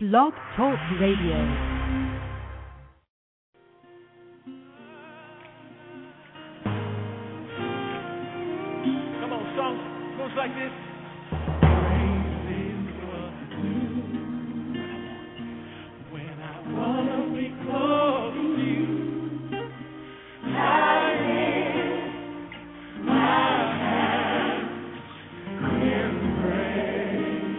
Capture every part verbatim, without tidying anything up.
Blog Talk Radio. Come on, song goes like this. When I wanna be close to you, I lift my hands in praise.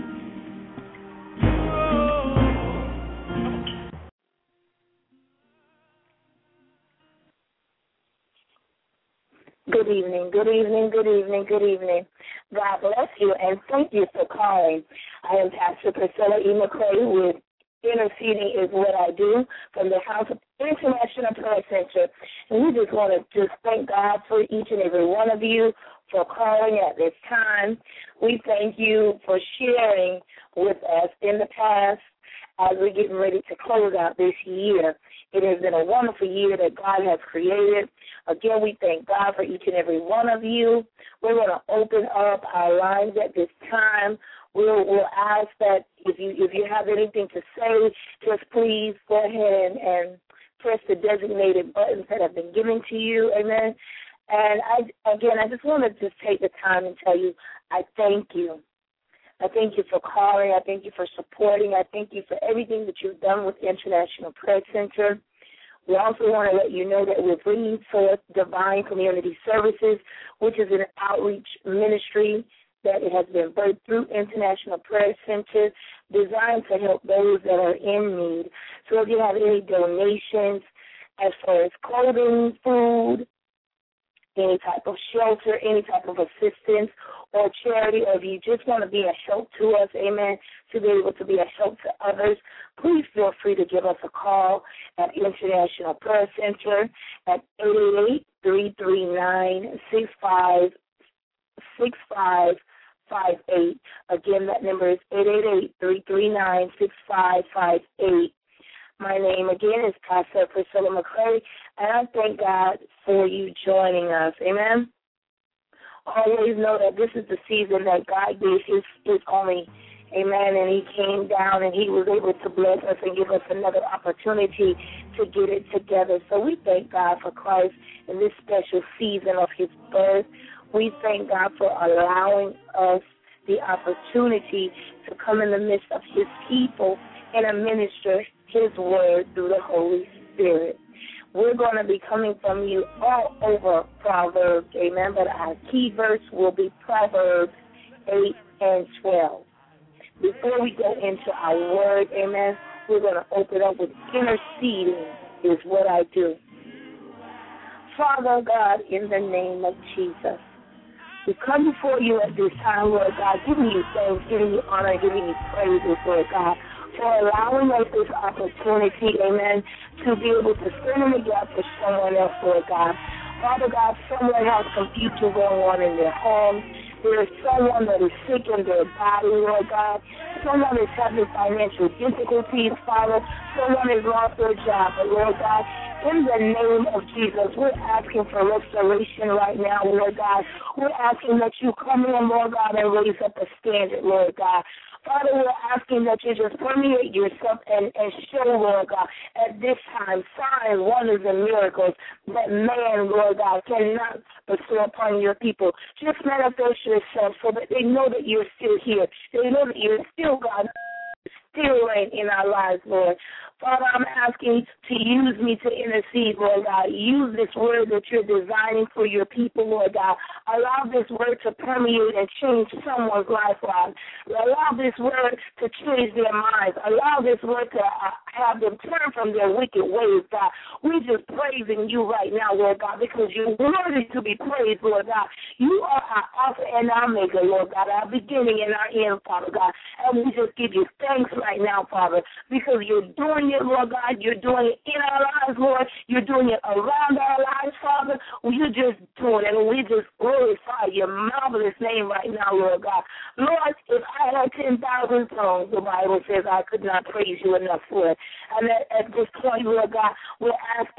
Good evening, good evening, good evening, good evening. God bless you, and thank you for calling. I am Pastor Priscilla E. McCray with Interceding is What I Do from the House of International Prayer Center. And we just want to just thank God for each and every one of you for calling at this time. We thank you for sharing with us in the past as we're getting ready to close out this year. It has been a wonderful year that God has created. Again, we thank God for each and every one of you. We're going to open up our lines at this time. We'll, we'll ask that if you if you have anything to say, just please go ahead and, and press the designated buttons that have been given to you. Amen. And I again, I just want to just take the time and tell you I thank you. I thank you for calling. I thank you for supporting. I thank you for everything that you've done with International Prayer Center. We also want to let you know that we're bringing forth Divine Community Services, which is an outreach ministry that it has been birthed through International Prayer Center, designed to help those that are in need. So if you have any donations as far as clothing, food, any type of shelter, any type of assistance or charity, or if you just want to be a help to us, amen, to be able to be a help to others, please feel free to give us a call at International Prayer Center at eight eight eight, three three nine, six five six five five eight. Again, that number is eight eight eight, three three nine, six five five eight. My name, again, is Pastor Priscilla McCray, and I thank God for you joining us. Amen? Always know that this is the season that God gave his, his only, amen, and he came down and he was able to bless us and give us another opportunity to get it together. So we thank God for Christ in this special season of his birth. We thank God for allowing us the opportunity to come in the midst of his people and administer his word through the Holy Spirit. We're going to be coming from you all over Proverbs, amen, but our key verse will be Proverbs eight and twelve. Before we go into our word, amen, we're going to open up with interceding is what I do. Father God, in the name of Jesus, we come before you at this time, Lord God, giving you thanks, giving you honor, giving you praise, Lord God, for allowing us this opportunity, amen, to be able to stand in the gap for someone else, Lord God. Father God, someone has confusion going on in their home. There is someone that is sick in their body, Lord God. Someone is having financial difficulties, Father. Someone has lost their job. But, Lord God, in the name of Jesus, we're asking for restoration right now, Lord God. We're asking that you come in, Lord God, and raise up a standard, Lord God. Father, we're asking that you just permeate yourself and, and show, Lord God, at this time, signs, wonders, and miracles that man, Lord God, cannot bestow upon your people. Just manifest yourself so that they know that you're still here. They know that you're still God, still reign in our lives, Lord. Father, I'm asking to use me to intercede, Lord God. Use this word that you're designing for your people, Lord God. Allow this word to permeate and change someone's life, Lord. Allow this word to change their minds. Allow this word to uh, have them turn from their wicked ways, God. We're just praising you right now, Lord God, because you're worthy to be praised, Lord God. You are our Alpha and Omega, Lord God, our beginning and our end, Father God. And we just give you thanks right now, Father, because you're doing it, Lord God. You're doing it in our lives, Lord. You're doing it around our lives, Father. You're just doing it, and we just glorify your marvelous name right now, Lord God. Lord, if I had ten thousand tongues, the Bible says I could not praise you enough for it. And at, at this point, Lord God, we're asking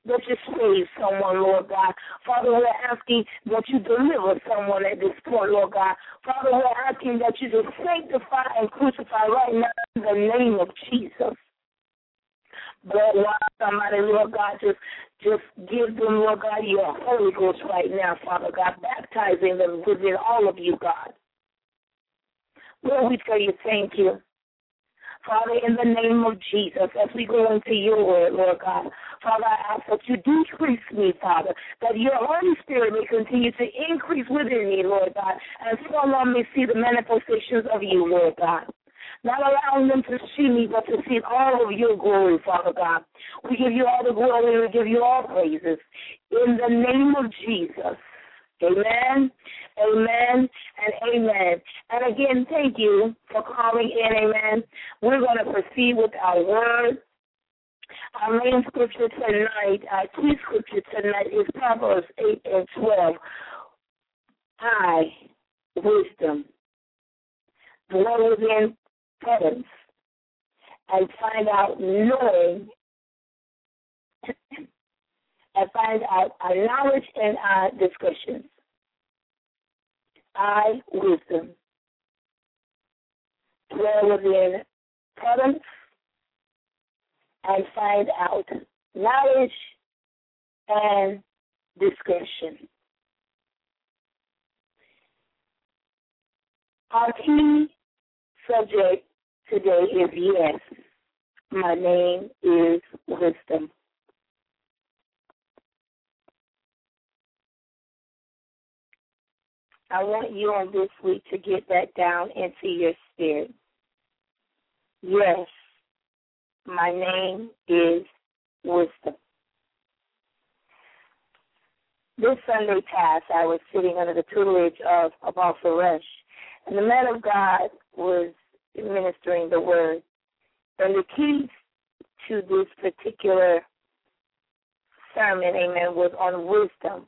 that you save someone, Lord God. Father, we're asking that you deliver someone at this point, Lord God. Father, we're asking that you just sanctify and crucify right now in the name of Jesus. But Lord, somebody, Lord God, just just give them, Lord God, your Holy Ghost right now, Father God, baptizing them within all of you, God. Lord, we tell you thank you. Father, in the name of Jesus, as we go into your word, Lord God, Father, I ask that you decrease me, Father, that your Holy Spirit may continue to increase within me, Lord God, and so long may see the manifestations of you, Lord God. Not allowing them to see me, but to see all of your glory, Father God. We give you all the glory, we give you all praises. In the name of Jesus. Amen, amen, and amen. And again, thank you for calling in, amen. We're going to proceed with our word. Our main scripture tonight, our key scripture tonight is Proverbs eight and twelve. High wisdom. Dwell within presence and find out knowing and find out our knowledge and our discretion. I, wisdom, dwell within presence and find out knowledge and discretion. Our key subject today is yes, my name is wisdom. I want you on this week to get that down into your spirit. Yes, my name is wisdom. This Sunday past, I was sitting under the tutelage of Apostle Rush, and the man of God was ministering the word. And the key to this particular sermon, amen, was on wisdom.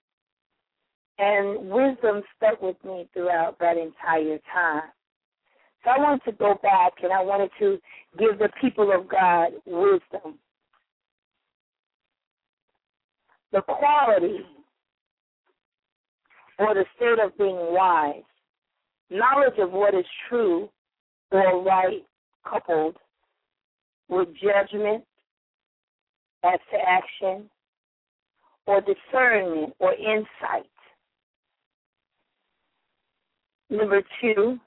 And wisdom stuck with me throughout that entire time. So I wanted to go back and I wanted to give the people of God wisdom. The quality or the state of being wise, knowledge of what is true or right coupled with judgment as to action or discernment or insight. Number two,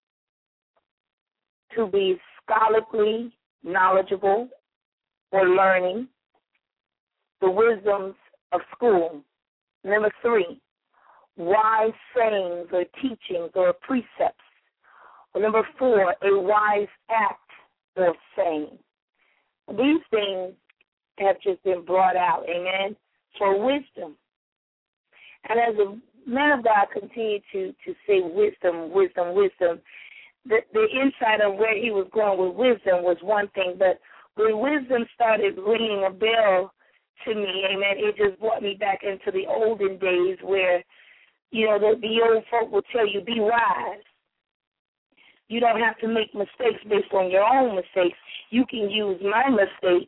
to be scholarly, knowledgeable, or learning, the wisdoms of school. Number three, wise sayings or teachings or precepts. Or number four, a wise act or saying. These things have just been brought out, amen, for wisdom. And as the man of God continued to, to say wisdom, wisdom, wisdom, the, the insight of where he was going with wisdom was one thing, but when wisdom started ringing a bell to me, amen, it just brought me back into the olden days where, you know, the, the old folk will tell you, be wise. You don't have to make mistakes based on your own mistakes. You can use my mistakes,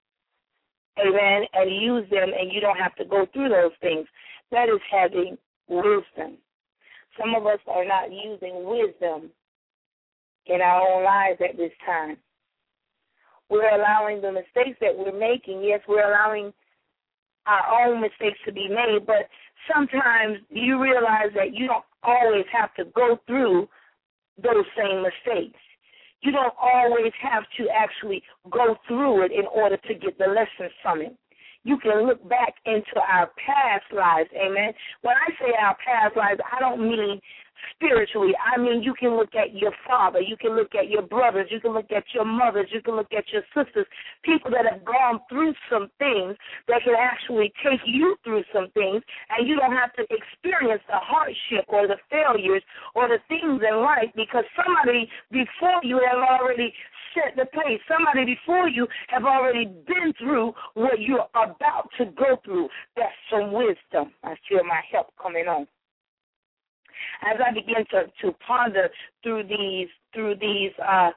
amen, and use them, and you don't have to go through those things. That is having wisdom. Some of us are not using wisdom in our own lives at this time. We're allowing the mistakes that we're making. Yes, we're allowing our own mistakes to be made, but sometimes you realize that you don't always have to go through those same mistakes. You don't always have to actually go through it in order to get the lessons from it. You can look back into our past lives, amen. When I say our past lives, I don't mean spiritually. I mean, you can look at your father, you can look at your brothers, you can look at your mothers, you can look at your sisters, people that have gone through some things that can actually take you through some things, and you don't have to experience the hardship or the failures or the things in life because somebody before you have already set the pace. Somebody before you have already been through what you're about to go through. That's some wisdom. I feel my help coming on. As I begin to, to ponder through these through these uh,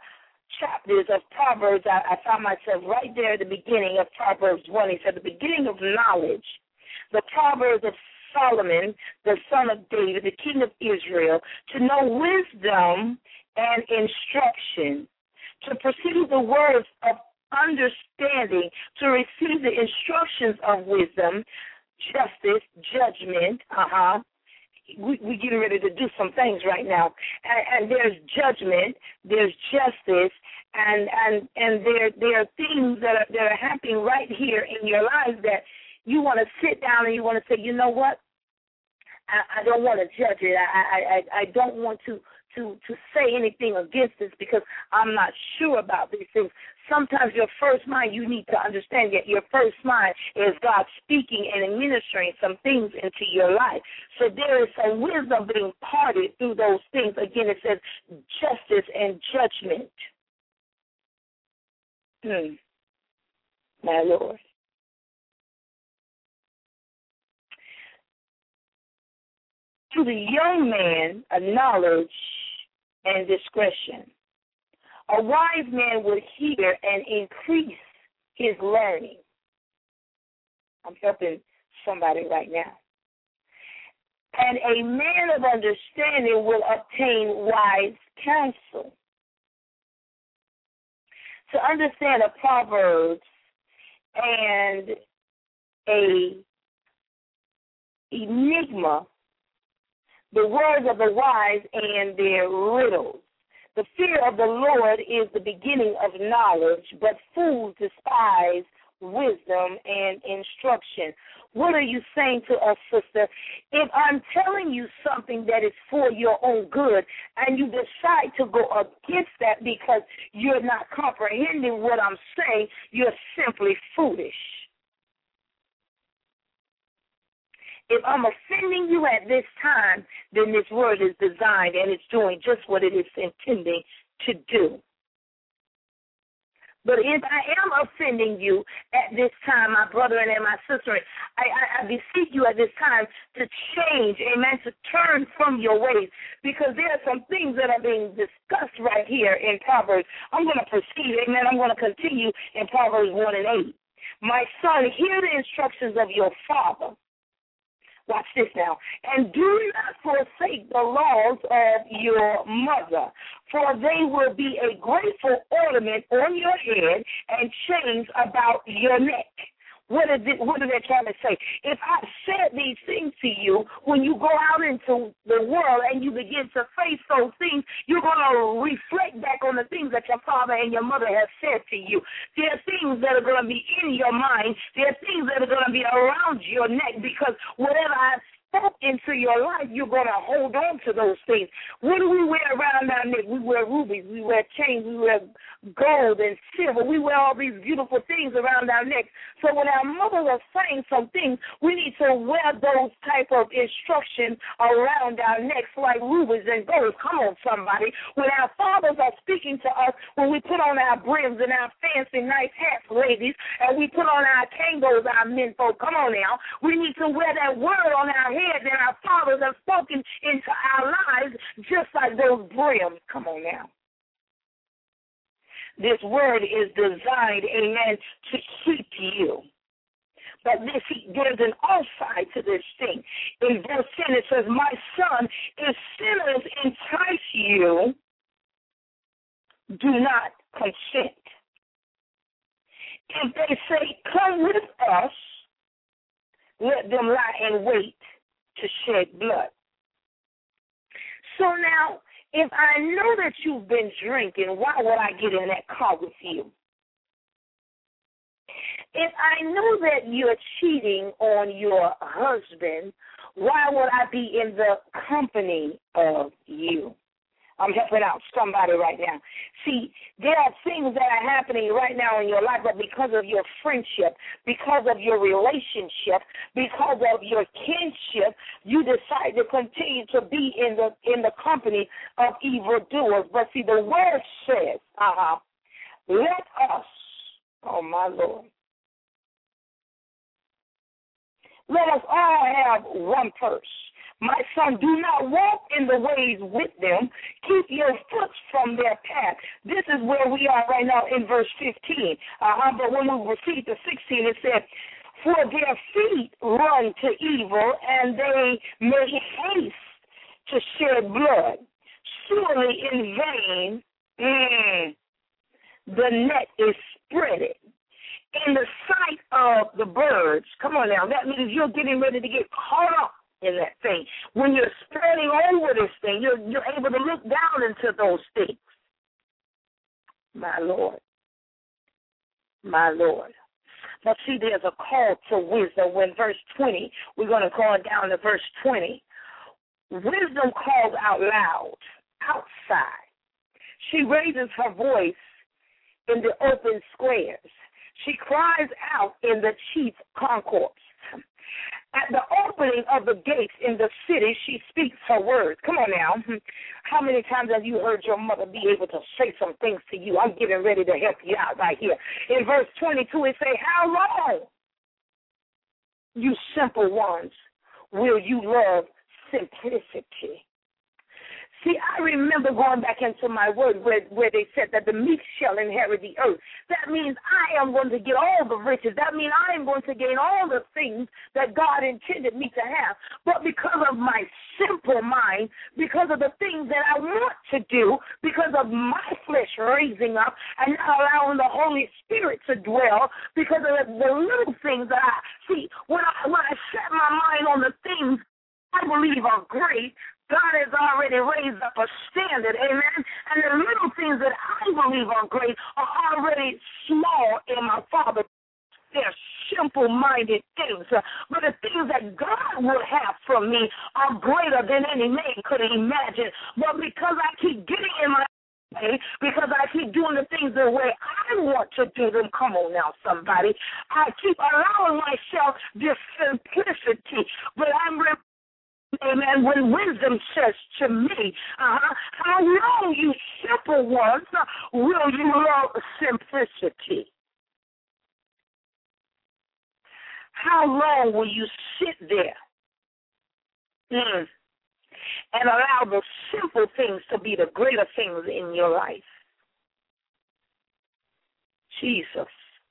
chapters of Proverbs, I, I found myself right there at the beginning of Proverbs one. He said, the beginning of knowledge, the Proverbs of Solomon, the son of David, the king of Israel, to know wisdom and instruction, to perceive the words of understanding, to receive the instructions of wisdom, justice, judgment, uh-huh. We, we're getting ready to do some things right now. And, and there's judgment, there's justice, and and, and there, there are things that are, that are happening right here in your lives that you want to sit down and you want to say, you know what? I, I don't want to judge it. I, I, I don't want to, to, to say anything against this because I'm not sure about these things. Sometimes your first mind, you need to understand that your first mind is God speaking and administering some things into your life. So there is some wisdom being parted through those things. Again, it says justice and judgment. Hmm. My Lord. To the young man, a knowledge and discretion. A wise man would hear and increase his learning. I'm helping somebody right now. And a man of understanding will obtain wise counsel. To understand a Proverbs and a enigma, the words of the wise and their riddles. The fear of the Lord is the beginning of knowledge, but fools despise wisdom and instruction. What are you saying to us, sister? If I'm telling you something that is for your own good and you decide to go against that because you're not comprehending what I'm saying, you're simply foolish. If I'm offending you at this time, then this word is designed and it's doing just what it is intending to do. But if I am offending you at this time, my brother and my sister, I, I, I beseech you at this time to change, amen, to turn from your ways, because there are some things that are being discussed right here in Proverbs. I'm going to proceed, amen. I'm going to continue in Proverbs one and eight. My son, hear the instructions of your father. Watch this now. And do not forsake the laws of your mother, for they will be a grateful ornament on your head and chains about your neck. What is it? What are they trying to say? If I said these things to you, when you go out into the world and you begin to face those things, you're going to reflect back on the things that your father and your mother have said to you. There are things that are going to be in your mind. There are things that are going to be around your neck, because whatever I spoke into your life, you're going to hold on to those things. What do we wear around our neck? We wear rubies, we wear chains, we wear gold and silver. We wear all these beautiful things around our necks. So when our mothers are saying some things, we need to wear those type of instructions around our necks like rubies and gold. Come on, somebody. When our fathers are speaking to us, when we put on our brims and our fancy nice hats, ladies, and we put on our tangos, our men folk, come on now, we need to wear that word on our head that our fathers have spoken into our lives, just like those brims. Come on now. This word is designed, amen, to keep you. But this, there's an offside to this thing. In verse ten, it says, my son, if sinners entice you, do not consent. If they say, come with us, let them lie in wait to shed blood. So now, if I know that you've been drinking, why would I get in that car with you? If I know that you're cheating on your husband, why would I be in the company of you? I'm helping out somebody right now. See, there are things that are happening right now in your life, but because of your friendship, because of your relationship, because of your kinship, you decide to continue to be in the in the company of evildoers. But see, the word says, uh-huh, let us, oh my Lord, let us all have one purse. My son, do not walk in the ways with them. Keep your foot from their path. This is where we are right now in verse fifteen. Uh-huh. But when we proceed to sixteen, it said, for their feet run to evil, and they make haste to shed blood. Surely in vain mm, the net is spreaded. In the sight of the birds, come on now, that means you're getting ready to get caught up in that thing. When you're spreading over this thing, you're, you're able to look down into those things. My Lord. My Lord. But see, there's a call to wisdom. When verse twenty, we're going to call down to verse twenty. Wisdom calls out loud, outside. She raises her voice in the open squares. She cries out in the chief concourse. At the opening of the gates in the city, she speaks her words. Come on now. How many times have you heard your mother be able to say some things to you? I'm getting ready to help you out right here. In verse twenty-two, it says, how long, you simple ones, will you love simplicity? See, I remember going back into my word where, where they said that the meek shall inherit the earth. That means I am going to get all the riches. That means I am going to gain all the things that God intended me to have. But because of my simple mind, because of the things that I want to do, because of my flesh raising up and not allowing the Holy Spirit to dwell, because of the, the little things that I see, when I, when I set my mind on the things I believe are great, God has already raised up a standard, amen? And the little things that I believe are great are already small in my Father. They're simple-minded things. But the things that God would have from me are greater than any man could imagine. But because I keep getting in my way, because I keep doing the things the way I want to do them, come on now, somebody, I keep allowing myself this simplicity. But I'm amen, when wisdom says to me, uh-huh, how long, you simple ones, will you love simplicity? How long will you sit there mm, and allow the simple things to be the greater things in your life? Jesus.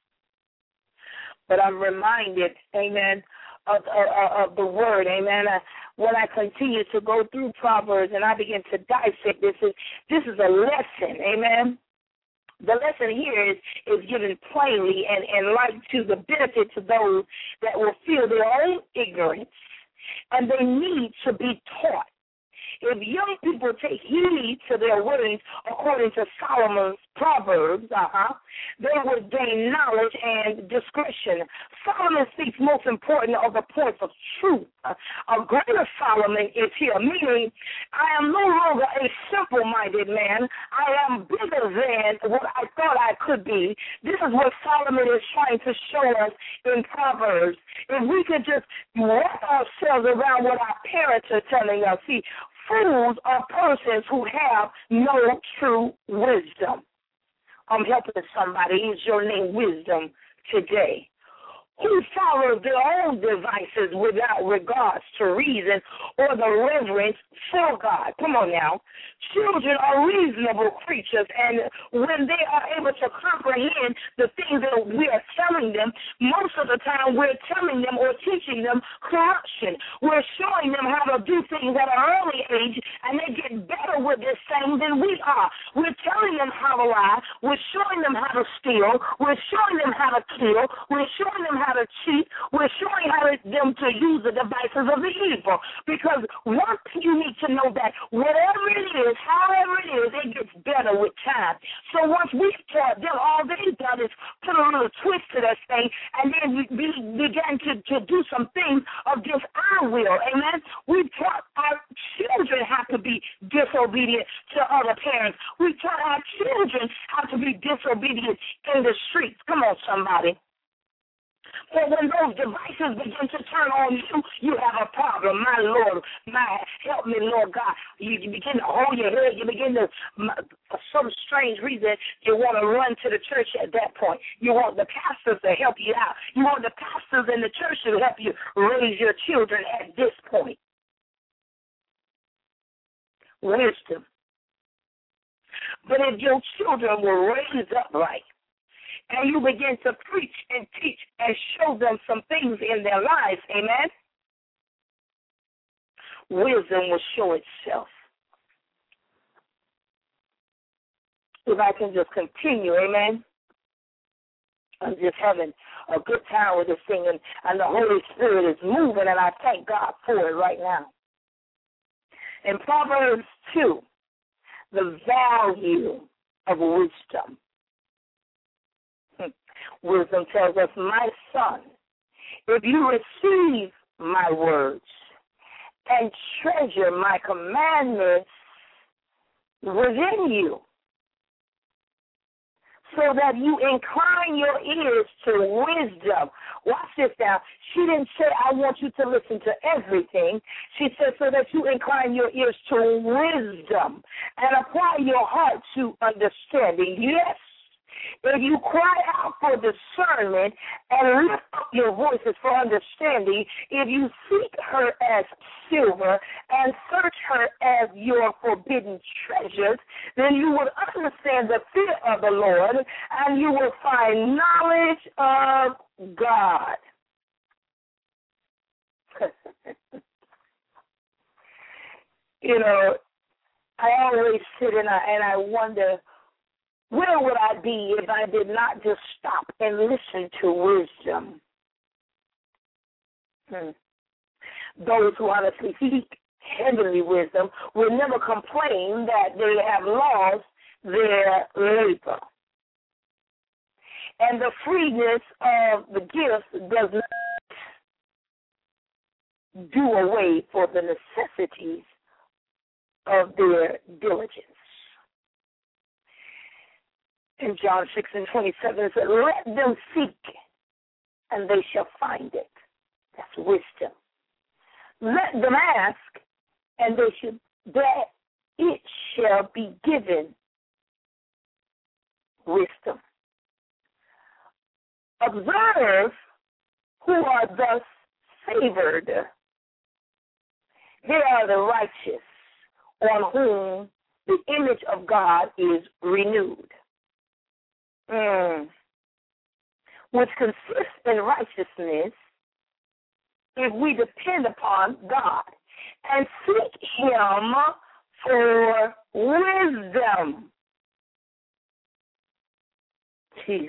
But I'm reminded, amen, of, of, of the word, amen. Uh, when I continue to go through Proverbs and I begin to dissect this, is this is a lesson, amen. The lesson here is, is given plainly and, and like to the benefit to those that will feel their own ignorance, and they need to be taught. If young people take heed to their words according to Solomon's Proverbs, uh-huh, they will gain knowledge and discretion. Solomon speaks most important of the points of truth. A greater Solomon is here, meaning I am no longer a simple-minded man. I am bigger than what I thought I could be. This is what Solomon is trying to show us in Proverbs. If we could just wrap ourselves around what our parents are telling us. See, fools are persons who have no true wisdom. I'm helping somebody. Is your name wisdom today? Who follow their own devices without regards to reason or the reverence for God. Come on now. Children are reasonable creatures, and when they are able to comprehend the things that we are telling them, most of the time we're telling them or teaching them corruption. We're showing them how to do things at an early age, and they get better with this thing than we are. We're telling them how to lie. We're showing them how to steal. We're showing them how to kill. We're showing them how how to cheat. We're showing how to, them to use the devices of the evil. Because one thing you need to know that whatever it is, however it is, it gets better with time. So once we've taught them, all they've done is put a little twist to that thing, and then we, we began to, to do some things against our will. Amen? We've taught our children how to be disobedient to other parents. We've taught our children how to be disobedient in the streets. Come on, somebody. But when those devices begin to turn on you, you have a problem. My Lord, my help me, Lord God. You, you begin to hold your head. You begin to, for some strange reason, you want to run to the church at that point. You want the pastors to help you out. You want the pastors in the church to help you raise your children at this point. wisdom. But if your children were raised up right, and you begin to preach and teach and show them some things in their lives, amen, wisdom will show itself. If I can just continue, amen. I'm just having a good time with this thing, and, and the Holy Spirit is moving, and I thank God for it right now. In Proverbs two, the value of wisdom. Wisdom tells us, my son, if you receive my words and treasure my commandments within you, so that you incline your ears to wisdom. Watch this now. She didn't say, I want you to listen to everything. She said, so that you incline your ears to wisdom and apply your heart to understanding. Yes. If you cry out for discernment and lift up your voices for understanding, if you seek her as silver and search her as your forbidden treasures, then you will understand the fear of the Lord, and you will find knowledge of God. You know, I always sit and I, and I wonder, where would I be if I did not just stop and listen to wisdom? Hmm. Those who honestly seek heavenly wisdom will never complain that they have lost their labor. And the freeness of the gift does not do away for the necessities of their diligence. In John six and twenty-seven, it says, let them seek, and they shall find it. That's wisdom. Let them ask, and they should, that it shall be given. Wisdom. Observe who are thus favored. They are the righteous, on whom the image of God is renewed. Mm. Which consists in righteousness if we depend upon God and seek him for wisdom. Jesus.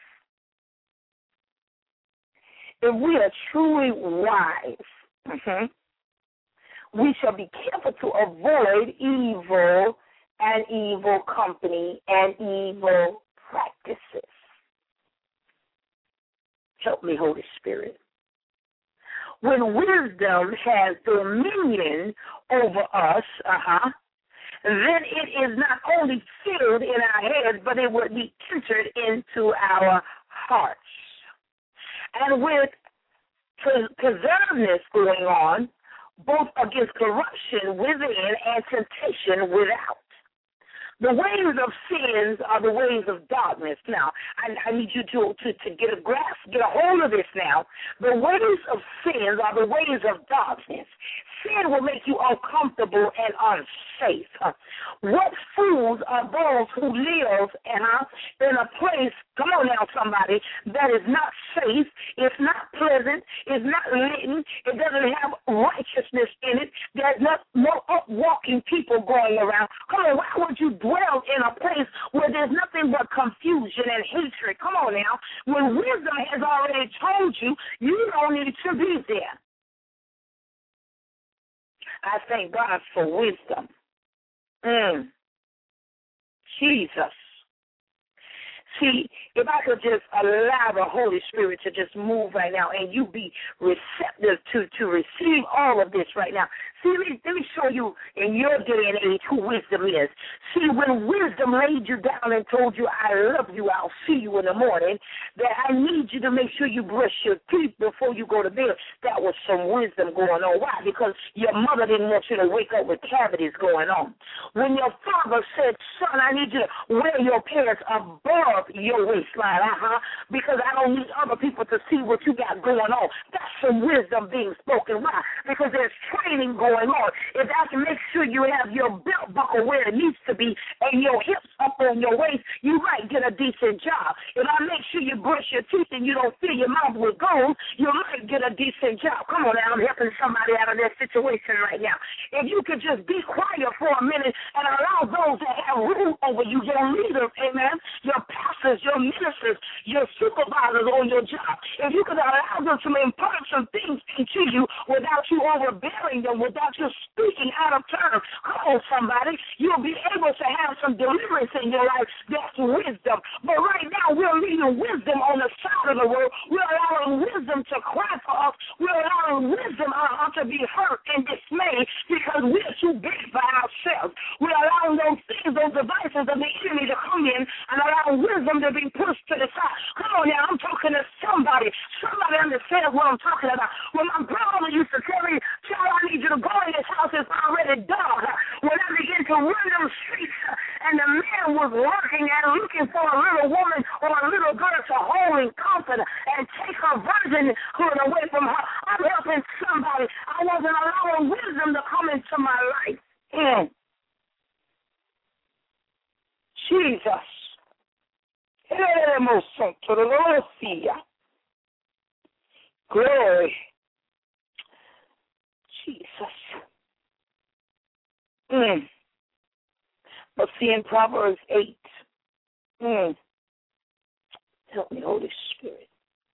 If we are truly wise, mm-hmm, we shall be careful to avoid evil and evil company and evil practices. Help me, Holy Spirit. When wisdom has dominion over us, uh-huh, then it is not only filled in our heads, but it will be entered into our hearts. And with preservedness going on, both against corruption within and temptation without. The ways of sins are the ways of darkness. Now, I, I need you to, to, to get a grasp, get a hold of this now. The ways of sins are the ways of darkness. Sin will make you uncomfortable and unsafe. What fools are those who live in a, in a place, come on now somebody, that is not safe, it's not pleasant, it's not lit, it doesn't have righteousness in it, there's not, no up-walking people going around. Come on, why would you dwell in a place where there's nothing but confusion and hatred? Come on now. When wisdom has already told you, you don't need to be there. I thank God for wisdom. Mm. Jesus. See, if I could just allow the Holy Spirit to just move right now and you be receptive to, to receive all of this right now. See, let me, let me show you in your day and age who wisdom is. See, when wisdom laid you down and told you, I love you, I'll see you in the morning, that I need you to make sure you brush your teeth before you go to bed, that was some wisdom going on. Why? Because your mother didn't want you to wake up with cavities going on. When your father said, son, I need you to wear your pants above your waistline, uh-huh, because I don't need other people to see what you got going on. That's some wisdom being spoken. Why? Because there's training going going on, if I can make sure you have your belt buckle where it needs to be and your hips up on your waist, you might get a decent job. If I make sure you brush your teeth and you don't fill your mouth with gold, you might get a decent job. Come on now, I'm helping somebody out of that situation right now. If you could just be quiet for a minute and allow those that have rule over you, your leaders, amen, your pastors, your ministers, your supervisors on your job, if you could allow them to impart some things into you without you overbearing them, without you speaking out of turn, come on somebody, you'll be able to have some deliverance in your life. That's wisdom. But right now we're reading wisdom on the side of the world. We're allowing wisdom to cry for us. We're allowing wisdom uh, to be hurt and dismayed because we're too big for ourselves. We're allowing those things, those devices of the enemy to come in and allow wisdom to be pushed to the side. Come on now, I'm talking to somebody. Somebody understands what I'm talking about. When my grandmother used to tell me, child, I need you to go in this house, it's already dark. When I began to run them streets and the man was working and looking for a little woman or a little girl to hold and comfort and take her virginhood away from her, I'm helping somebody. I wasn't allowing wisdom to come into my life. Mm. Jesus. Glory. Jesus. Mm. But see in Proverbs eight, mm. help me, Holy Spirit.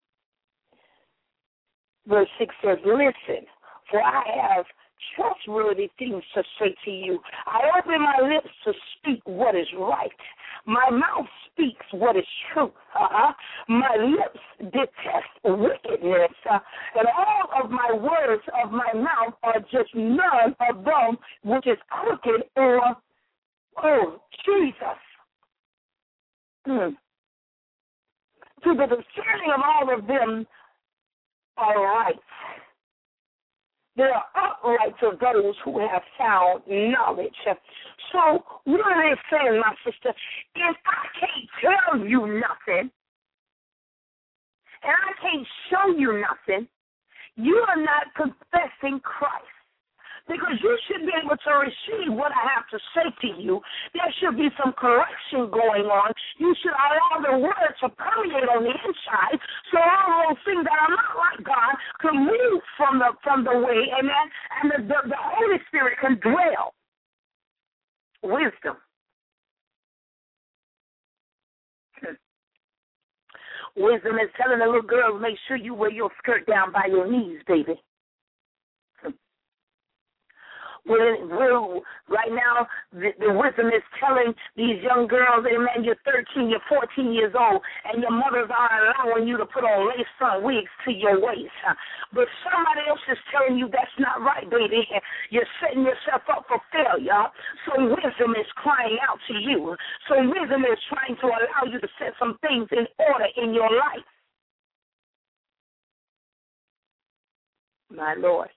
Verse six says, listen, for I have trustworthy things to say to you. I open my lips to speak what is right. My mouth speaks what is true. Uh-huh. My lips detest wickedness, uh, and all of my words of my mouth are just none of them which is crooked or, oh, Jesus. Hmm. To the discerning of all of them are right. They are upright to those who have found knowledge. So what are they saying, my sister? If I can't tell you nothing, and I can't show you nothing, you are not confessing Christ. Because you should be able to receive what I have to say to you. There should be some correction going on. You should allow the word to permeate on the inside so all those things that are not like God can move from the from the way, amen, and the, the, the Holy Spirit can dwell. Wisdom. Wisdom is telling the little girls, make sure you wear your skirt down by your knees, baby. We're, we're, right now, the, the wisdom is telling these young girls, amen, you're thirteen, you're fourteen years old, and your mothers are allowing you to put on lace-front wigs to your waist. But somebody else is telling you that's not right, baby. You're setting yourself up for failure. So wisdom is crying out to you. So wisdom is trying to allow you to set some things in order in your life. My Lord.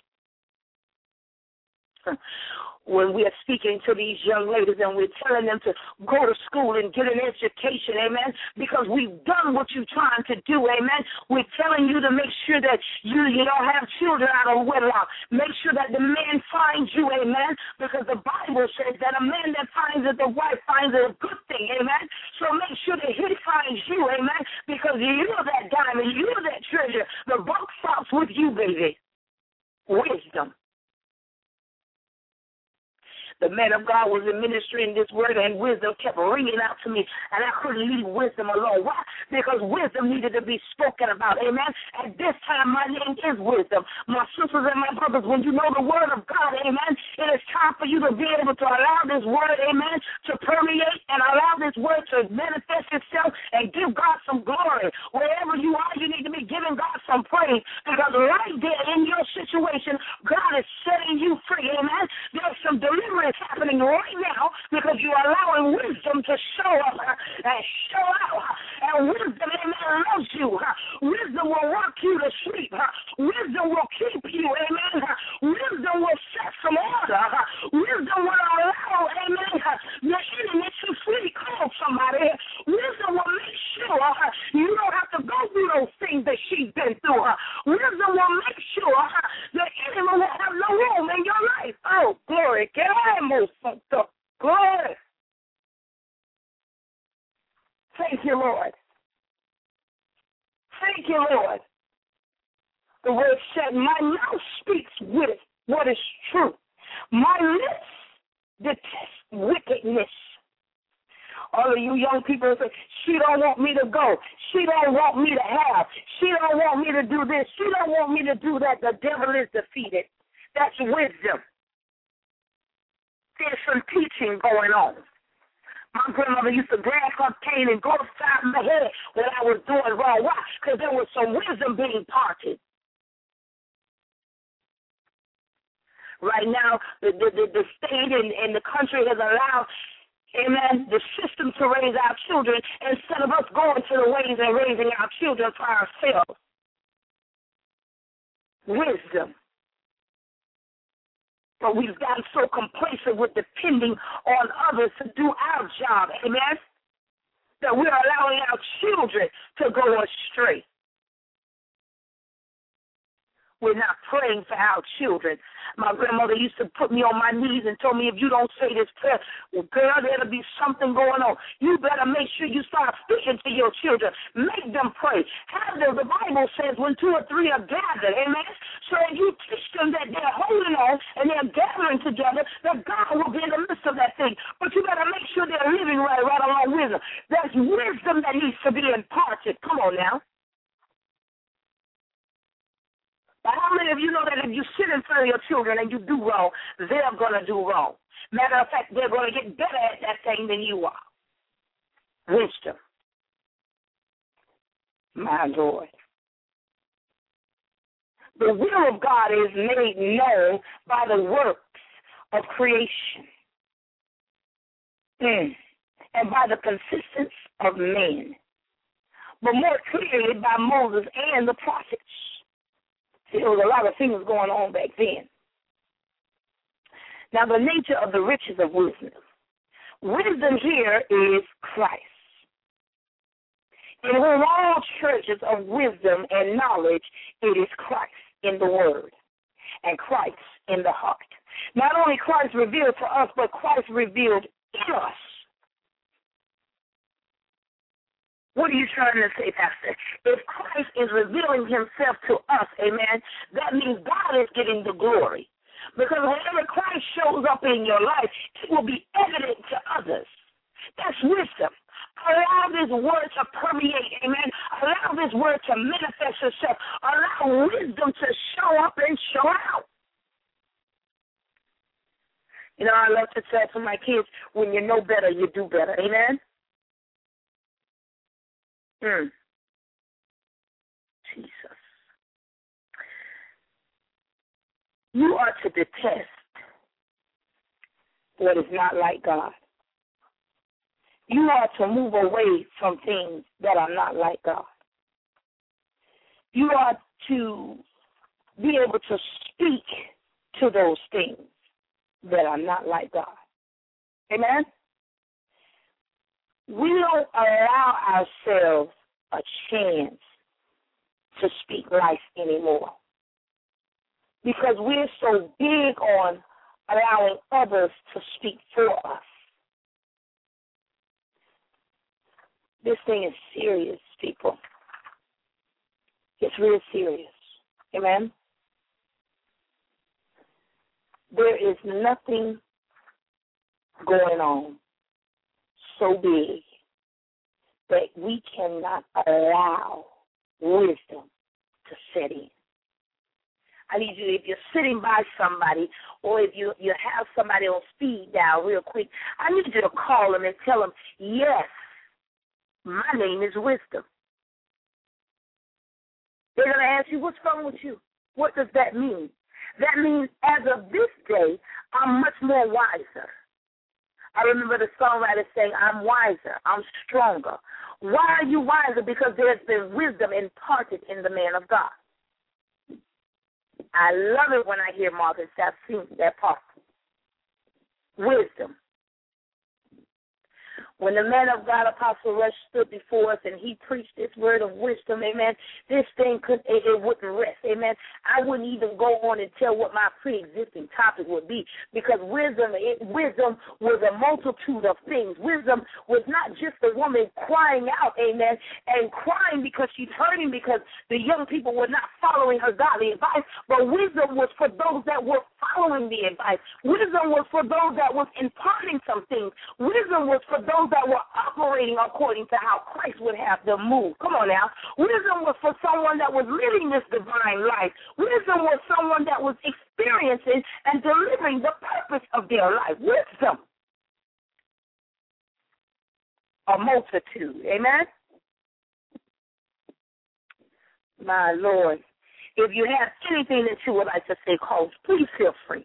When we are speaking to these young ladies and we're telling them to go to school and get an education, amen, because we've done what you're trying to do, amen. We're telling you to make sure that you, you don't have children out of wedlock. Make sure that the man finds you, amen, because the Bible says that a man that finds it, the wife finds it a good thing, amen. So make sure that he finds you, amen, because you're that diamond, you're that treasure. The buck stops with you, baby. Wisdom. The man of God was administering this word, and wisdom kept ringing out to me, and I couldn't leave wisdom alone. Why? Because wisdom needed to be spoken about, amen? At this time, my name is wisdom. My sisters and my brothers, when you know the word of God, amen, it is time for you to be able to allow this word, amen, to permeate and allow this word to manifest itself and give God some glory. Wherever you are, you need to be giving God some praise, because right there in your situation, God is setting you free, amen? There's some deliverance happening right now because you're allowing wisdom to show up and show out. And wisdom, amen, loves you. Wisdom will rock you to sleep. Wisdom will keep you, amen. Wisdom will set some order. Wisdom will allow, amen, the enemy to flee. Come on, somebody. Wisdom will make sure sure uh, you don't have to go through those things that she's been through. Uh. Wisdom will make sure uh, the enemy will have no room in your life. Oh, glory. Get on, glory. Thank you, Lord. Thank you, Lord. The word said, my mouth speaks with what is true. My lips detest wickedness. All of you young people say, she don't want me to go. She don't want me to have. She don't want me to do this. She don't want me to do that. The devil is defeated. That's wisdom. There's some teaching going on. My grandmother used to grab her cane and go upside my head when I was doing wrong. Why? Because there was some wisdom being imparted. Right now, the, the, the, the state and, and the country has allowed, amen, the system to raise our children instead of us going to the ways and raising our children for ourselves. Wisdom. But we've gotten so complacent with depending on others to do our job, amen, that we're allowing our children to go astray. We're not praying for our children. My grandmother used to put me on my knees and told me, if you don't say this prayer, well, girl, there'll be something going on. You better make sure you start speaking to your children. Make them pray. Have them, the Bible says, when two or three are gathered, amen? So if you teach them that they're holding on and they're gathering together, that God will be in the midst of that thing. But you better make sure they're living right, right along with them. There's wisdom that needs to be imparted. Come on now. But how many of you know that if you sit in front of your children and you do wrong, they're going to do wrong? Matter of fact, they're going to get better at that thing than you are. Wisdom. My Lord. The will of God is made known by the works of creation mm. and by the consistence of men, but more clearly by Moses and the prophets. There was a lot of things going on back then. Now, the nature of the riches of wisdom. Wisdom here is Christ, in whom all treasures of wisdom and knowledge, it is Christ in the Word and Christ in the heart. Not only Christ revealed to us, but Christ revealed in us. What are you trying to say, Pastor? If Christ is revealing himself to us, amen, that means God is getting the glory. Because whenever Christ shows up in your life, it will be evident to others. That's wisdom. Allow this word to permeate, amen. Allow this word to manifest itself. Allow wisdom to show up and show out. You know, I love to tell to my kids, when you know better, you do better, amen. Hmm. Jesus. You are to detest what is not like God. You are to move away from things that are not like God. You are to be able to speak to those things that are not like God. Amen? We don't allow ourselves a chance to speak life anymore because we're so big on allowing others to speak for us. This thing is serious, people. It's real serious. Amen? There is nothing going on so big that we cannot allow wisdom to set in. I need you, if you're sitting by somebody or if you, you have somebody on speed dial real quick, I need you to call them and tell them, yes, my name is wisdom. They're going to ask you, what's wrong with you? What does that mean? That means as of this day, I'm much more wiser. I remember the songwriter saying, I'm wiser, I'm stronger. Why are you wiser? Because there's been wisdom imparted in the man of God. I love it when I hear Marvin Sapp sing that part. Wisdom. When the man of God, Apostle Rush, stood before us and he preached this word of wisdom, amen, this thing could it, it wouldn't rest, amen. I wouldn't even go on and tell what my pre-existing topic would be, because wisdom, it, wisdom was a multitude of things. Wisdom was not just a woman crying out, amen, and crying because she's hurting because the young people were not following her godly advice, but wisdom was for those that were following the advice. Wisdom was for those that was imparting some things. Wisdom was for those that were operating according to how Christ would have them move. Come on now. Wisdom was for someone that was living this divine life. Wisdom was someone that was experiencing and delivering the purpose of their life. Wisdom. A multitude. Amen? My Lord. If you have anything that you would like to say, host, please feel free.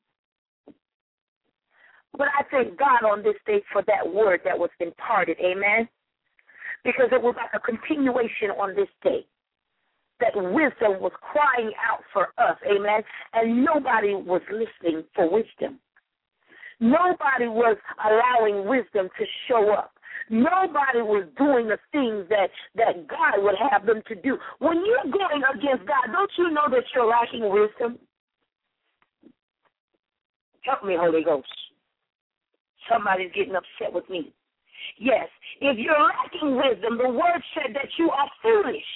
But I thank God on this day for that word that was imparted, amen, because it was like a continuation on this day, that wisdom was crying out for us, amen, and nobody was listening for wisdom. Nobody was allowing wisdom to show up. Nobody was doing the things that, that God would have them to do. When you're going against God, don't you know that you're lacking wisdom? Help me, Holy Ghost. Somebody's getting upset with me. Yes, if you're lacking wisdom, the word said that you are foolish.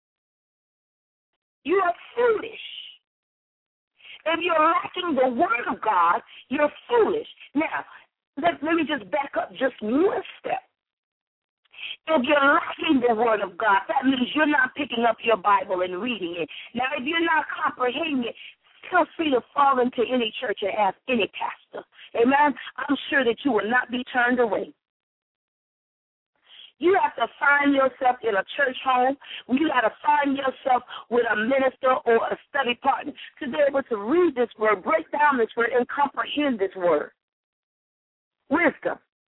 You are foolish. If you're lacking the word of God, you're foolish. Now, let, let me just back up just one step. If you're lacking the word of God, that means you're not picking up your Bible and reading it. Now, if you're not comprehending it, feel free to fall into any church and ask any pastor. Amen? I'm sure that you will not be turned away. You have to find yourself in a church home. You got to find yourself with a minister or a study partner to be able to read this word, break down this word, and comprehend this word. Wisdom.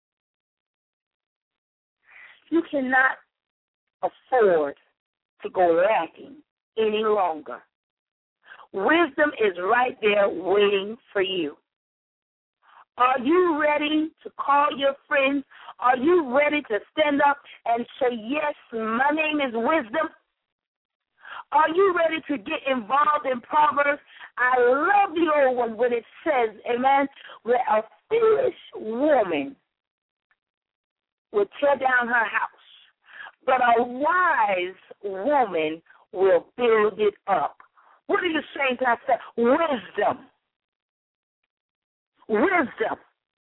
You cannot afford to go lacking any longer. Wisdom is right there waiting for you. Are you ready to call your friends? Are you ready to stand up and say, yes, my name is Wisdom? Are you ready to get involved in Proverbs? I love the old one when it says, amen, where a foolish woman will tear down her house, but a wise woman will build it up. What are you saying to us? Wisdom. Wisdom.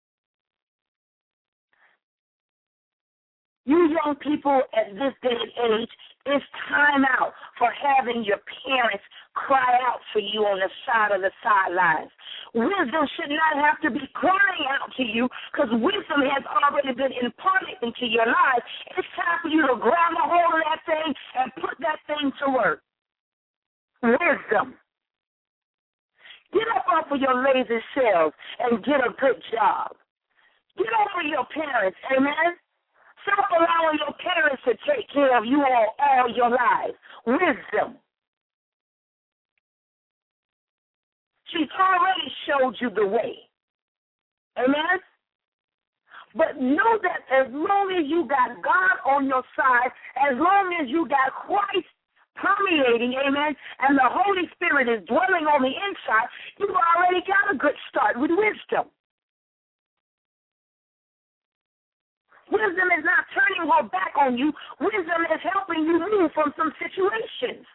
You young people at this day and age, it's time out for having your parents cry out for you on the side of the sidelines. Wisdom should not have to be crying out to you because wisdom has already been imparted into your life. It's time for you to grab a hold of that thing and put that thing to work. Wisdom. Get up off of your lazy selves and get a good job. Get over your parents, amen? Stop allowing your parents to take care of you all, all your life. Wisdom. She's already showed you the way. Amen? But know that as long as you got God on your side, as long as you got Christ permeating, amen, and the Holy Spirit is dwelling on the inside, you've already got a good start with wisdom. Wisdom is not turning her back on you. Wisdom is helping you move from some situations.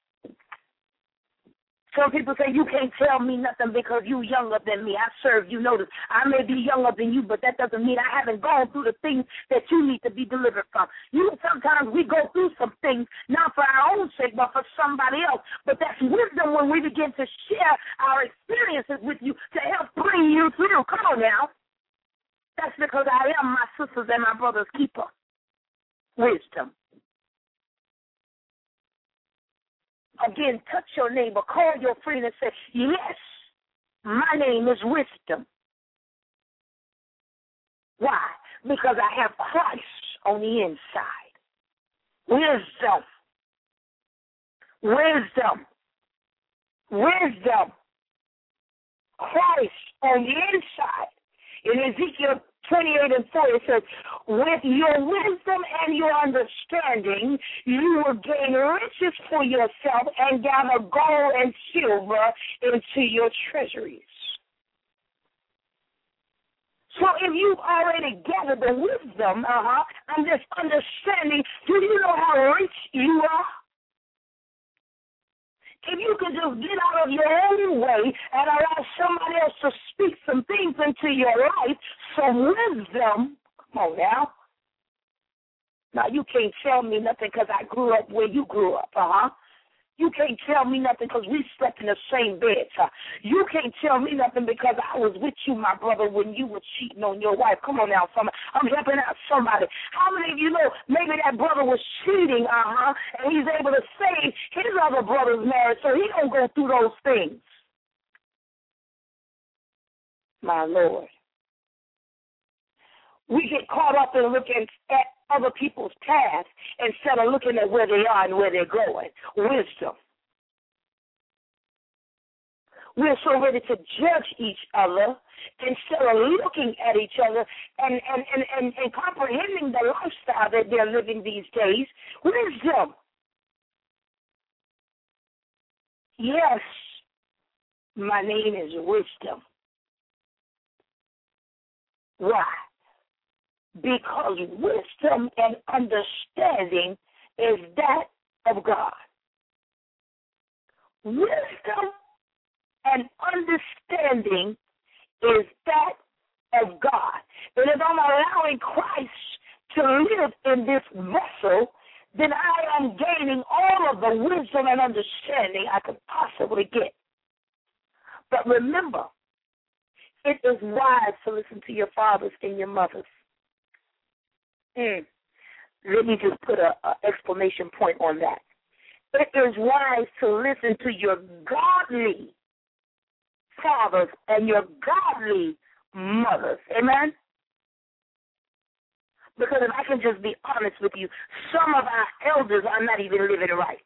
Some people say, you can't tell me nothing because you younger than me. I served you. Notice, I may be younger than you, but that doesn't mean I haven't gone through the things that you need to be delivered from. You sometimes we go through some things, not for our own sake, but for somebody else. But that's wisdom when we begin to share our experiences with you to help bring you through. Come on now. That's because I am my sisters and my brother's keeper. Wisdom. Again, touch your neighbor, call your friend and say, yes, my name is Wisdom. Why? Because I have Christ on the inside. Wisdom. Wisdom. Wisdom. Christ on the inside. In Ezekiel twenty-eight and forty, it says, with your wisdom and your understanding, you will gain riches for yourself and gather gold and silver into your treasuries. So if you've already gathered the wisdom uh-huh, and this understanding, do you know how rich you are? If you could just get out of your own way and allow somebody else to speak some things into your life, some wisdom, come on now. Now, you can't tell me nothing because I grew up where you grew up, uh-huh. You can't tell me nothing because we slept in the same bed. Uh. You can't tell me nothing because I was with you, my brother, when you were cheating on your wife. Come on now, somebody. I'm helping out somebody. How many of you know maybe that brother was cheating, uh-huh, and he's able to save his other brother's marriage so he don't go through those things? My Lord. We get caught up in looking at other people's paths instead of looking at where they are and where they're going. Wisdom. We're so ready to judge each other instead of looking at each other and, and, and, and, and comprehending the lifestyle that they're living these days. Wisdom. Yes, my name is Wisdom. Why? Because wisdom and understanding is that of God. Wisdom and understanding is that of God. And if I'm allowing Christ to live in this vessel, then I am gaining all of the wisdom and understanding I could possibly get. But remember, it is wise to listen to your fathers and your mothers. Mm. Let me just put an exclamation point on that. It is wise to listen to your godly fathers and your godly mothers. Amen? Because if I can just be honest with you, some of our elders are not even living right.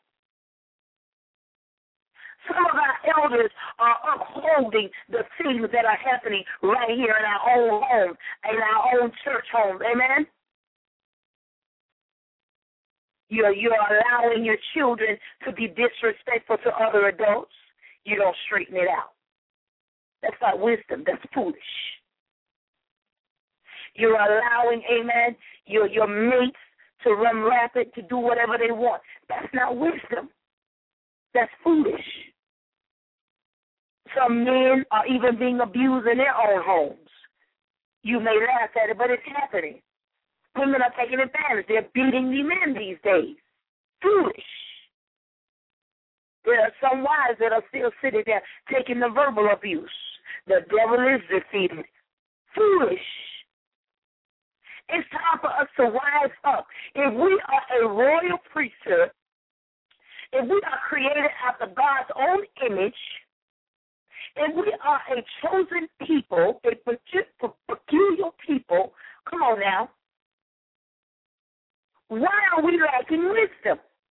Some of our elders are upholding the things that are happening right here in our own home, in our own church homes. Amen? You're, you're allowing your children to be disrespectful to other adults. You don't straighten it out. That's not wisdom. That's foolish. You're allowing, amen, your, your mates to run rapid, to do whatever they want. That's not wisdom. That's foolish. Some men are even being abused in their own homes. You may laugh at it, but it's happening. Women are taking advantage. They're beating the men these days. Foolish. There are some wives that are still sitting there taking the verbal abuse. The devil is defeated. Foolish. It's time for us to rise up. If we are a royal priesthood, if we are created after God's own image, if we are a chosen people, a peculiar people, come on now, why are we lacking wisdom?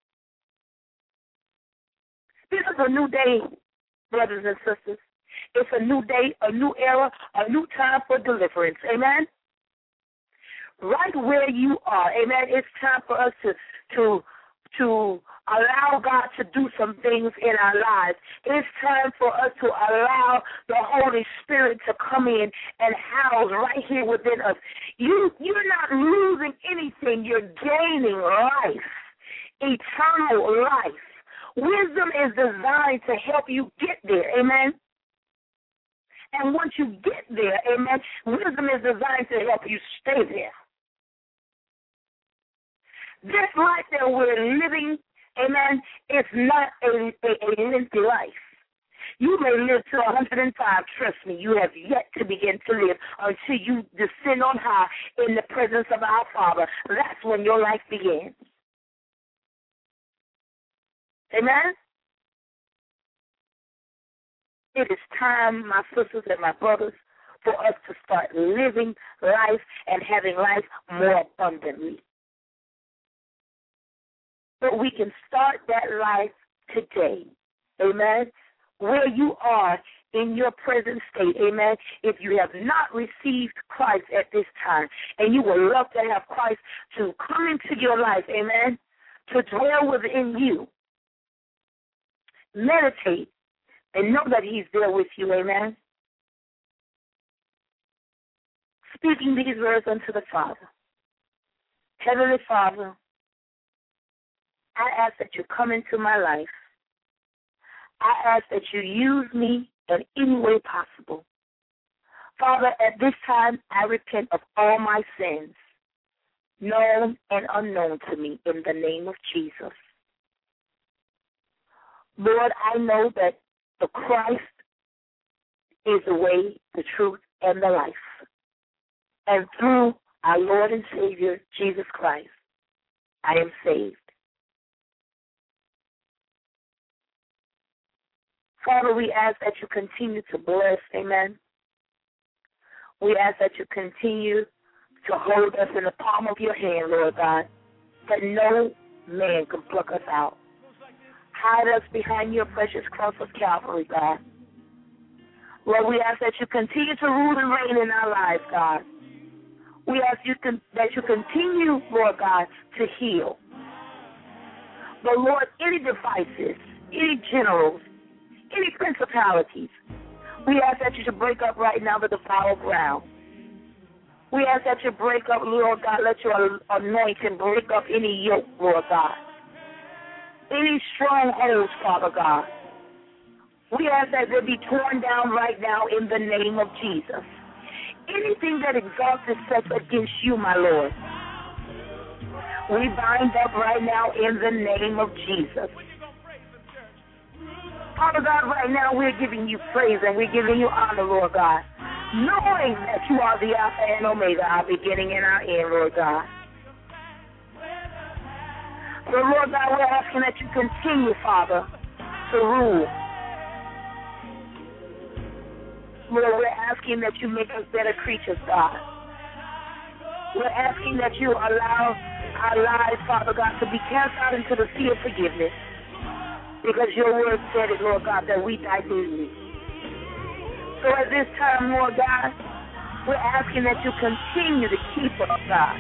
This is a new day, brothers and sisters. It's a new day, a new era, a new time for deliverance. Amen? Right where you are, amen, it's time for us to to to allow God to do some things in our lives. It's time for us to allow the Holy Spirit to come in and house right here within us. You, you're not losing anything. You're gaining life, eternal life. Wisdom is designed to help you get there, amen? And once you get there, amen, wisdom is designed to help you stay there. This life that we're living, amen, it's not a, a, a lengthy life. You may live to one hundred five. Trust me, you have yet to begin to live until you descend on high in the presence of our Father. That's when your life begins. Amen? It is time, my sisters and my brothers, for us to start living life and having life more abundantly. But we can start that life today. Amen? where you are in your present state, amen, if you have not received Christ at this time, and you would love to have Christ to come into your life, amen, to dwell within you, meditate and know that he's there with you, amen. Speaking these words unto the Father. Heavenly Father, I ask that you come into my life. I ask that you use me in any way possible. Father, at this time, I repent of all my sins, known and unknown to me, in the name of Jesus. Lord, I know that the Christ is the way, the truth, and the life. And through our Lord and Savior, Jesus Christ, I am saved. Father, we ask that you continue to bless, amen. We ask that you continue to hold us in the palm of your hand, Lord God, that no man can pluck us out. Hide us behind your precious cross of Calvary, God. Lord, we ask that you continue to rule and reign in our lives, God. We ask you con- that you continue, Lord God, to heal. But, Lord, any devices, any generals, any principalities, we ask that you should break up right now the foul ground. We ask that you break up, Lord God, let your anointing break up any yoke, Lord God. Any strongholds, Father God. We ask that they be torn down right now in the name of Jesus. Anything that exalts itself against you, my Lord, we bind up right now in the name of Jesus. Father God, right now we're giving you praise and we're giving you honor, Lord God, knowing that you are the Alpha and Omega, our beginning and our end, Lord God. So, Lord God, we're asking that you continue, Father, to rule. Lord, we're asking that you make us better creatures, God. We're asking that you allow our lives, Father God, to be cast out into the sea of forgiveness. Because your word said it, Lord God, that we die daily. So at this time, Lord God, we're asking that you continue to keep us, God.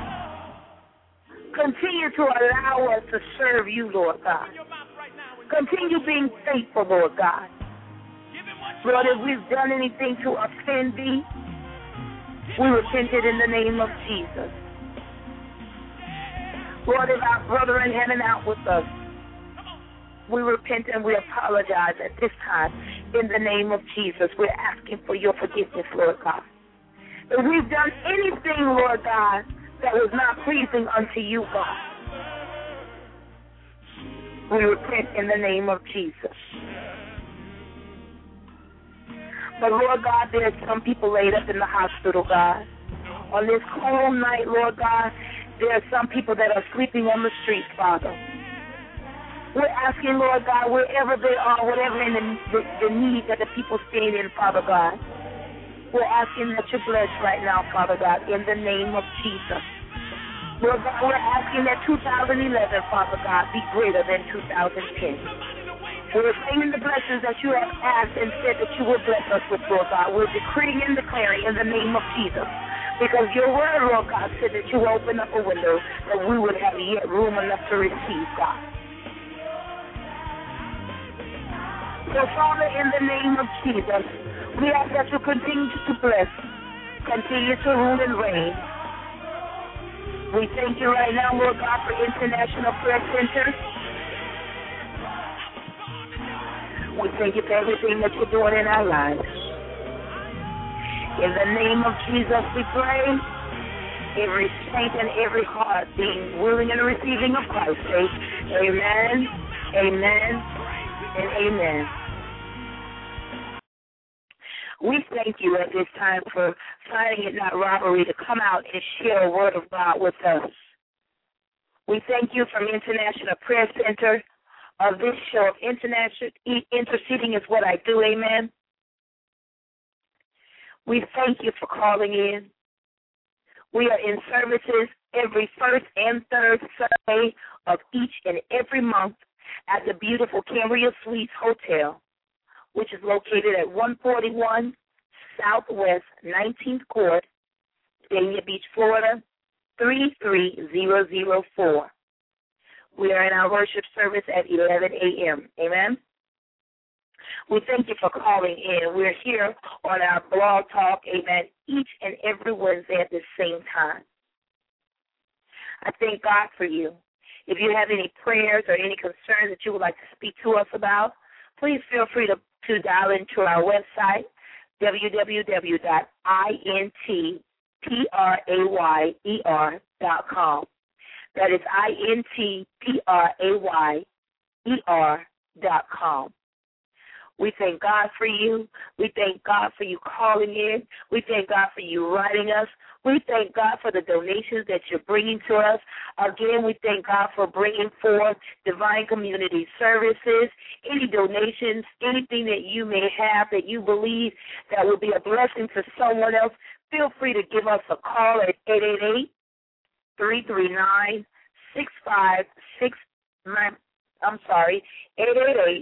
Continue to allow us to serve you, Lord God. Continue being faithful, Lord God. Lord, if we've done anything to offend thee, we repent it in the name of Jesus. Lord, if our brethren hanging out with us, we repent and we apologize at this time in the name of Jesus. We're asking for your forgiveness, Lord God. If we've done anything, Lord God, that was not pleasing unto you, God, we repent in the name of Jesus. But, Lord God, there's some people laid up in the hospital, God. On this cold night, Lord God, there are some people that are sleeping on the streets, Father. We're asking, Lord God, wherever they are, whatever in the, the, the need that the people stand in, Father God, we're asking that you bless right now, Father God, in the name of Jesus. Lord God, we're asking that two thousand eleven, Father God, be greater than two thousand ten. We're claiming the blessings that you have asked and said that you will bless us with, Lord God. We're decreeing and declaring in the name of Jesus. Because your word, Lord God, said that you will open up a window that we would have yet room enough to receive, God. So, Father, in the name of Jesus, we ask that you continue to bless, continue to rule and reign. We thank you right now, Lord God, for International Prayer Center. We thank you for everything that you're doing in our lives. In the name of Jesus, we pray. Every saint and every heart being willing and receiving of Christ. Say, amen, amen, and amen. We thank you at this time for finding it not robbery to come out and share a word of God with us. We thank you from International Prayer Center of this show of International Interceding is What I Do, amen. We thank you for calling in. We are in services every first and third Sunday of each and every month at the beautiful Cambria Suites Hotel, which is located at one forty-one Southwest nineteenth Court, Dania Beach, Florida, three three zero zero four. We are in our worship service at eleven a.m. Amen? We thank you for calling in. We're here on our blog talk, amen, each and every Wednesday at the same time. I thank God for you. If you have any prayers or any concerns that you would like to speak to us about, please feel free to, to dial into our website, w w w dot intprayer dot com. That is intprayer dot com. We thank God for you. We thank God for you calling in. We thank God for you writing us. We thank God for the donations that you're bringing to us. Again, we thank God for bringing forth Divine Community Services, any donations, anything that you may have that you believe that will be a blessing to someone else. Feel free to give us a call at eight eight eight, three three nine, six five six nine. I'm sorry, eight eight eight,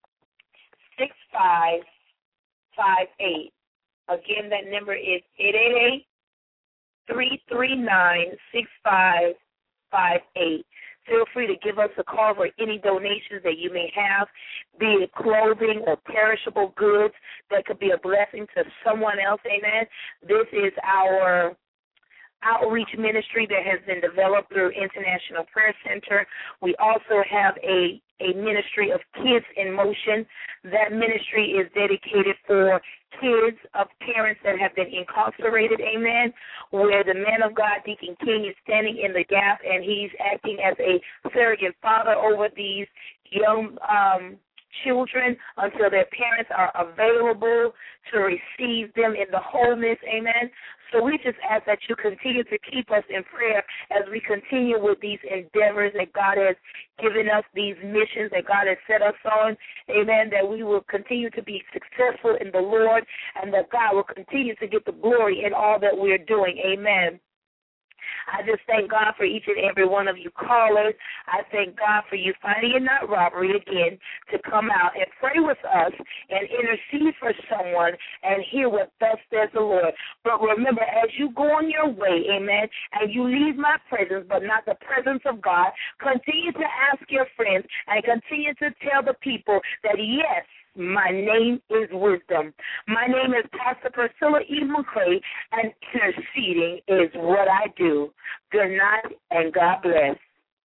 six five five eight. Again, that number is eight eight eight, three three nine, six five five eight. Feel free to give us a call for any donations that you may have, be it clothing or perishable goods that could be a blessing to someone else. Amen. This is our outreach ministry that has been developed through International Prayer Center. We also have a, a ministry of Kids in Motion. That ministry is dedicated for kids of parents that have been incarcerated, amen, where the man of God, Deacon King, is standing in the gap, and he's acting as a surrogate father over these young um children until their parents are available to receive them in the wholeness, amen. So we just ask that you continue to keep us in prayer as we continue with these endeavors that God has given us, these missions that God has set us on, amen, that we will continue to be successful in the Lord and that God will continue to get the glory in all that we're doing, amen. I just thank God for each and every one of you callers. I thank God for you finding it not robbery again to come out and pray with us and intercede for someone and hear what thus says the Lord. But remember, as you go on your way, amen, and you leave my presence but not the presence of God, continue to ask your friends and continue to tell the people that, yes, my name is Wisdom. My name is Pastor Priscilla E. McCray, and interceding is what I do. Good night, and God bless.